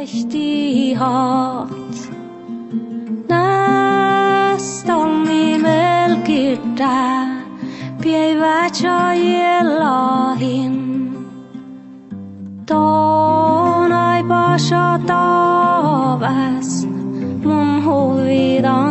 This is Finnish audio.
ihtihat. Nästalmi melkirtä, päivät jaellahin. Ton ai pasha taavas, mun huvidan